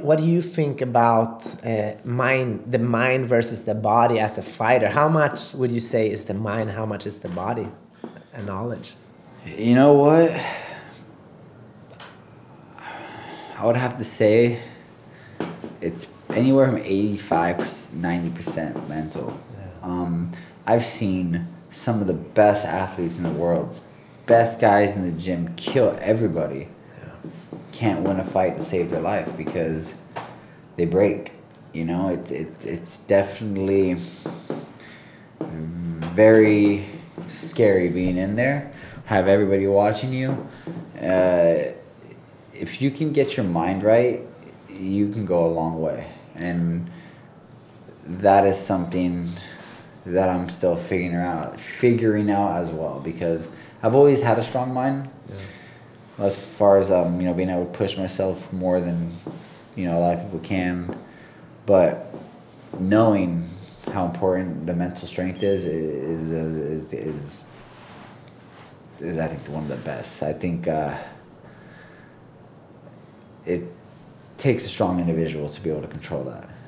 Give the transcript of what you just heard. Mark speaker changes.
Speaker 1: what do you think about the mind versus the body as a fighter? How much would you say is the mind? How much is the body and knowledge?
Speaker 2: You know what? I would have to say it's anywhere from 85%, 90% mental.
Speaker 1: Yeah.
Speaker 2: I've seen some of the best athletes in the world, best guys in the gym kill everybody.
Speaker 1: Yeah.
Speaker 2: Can't win a fight to save their life because they break. You know, it's definitely very scary being in there. Have everybody watching you. If you can get your mind right, you can go a long way, and that is something that I'm still figuring out as well, because I've always had a strong mind.
Speaker 1: Yeah.
Speaker 2: As far as being able to push myself more than a lot of people can, but knowing how important the mental strength is I think one of the best. I think it takes a strong individual to be able to control that.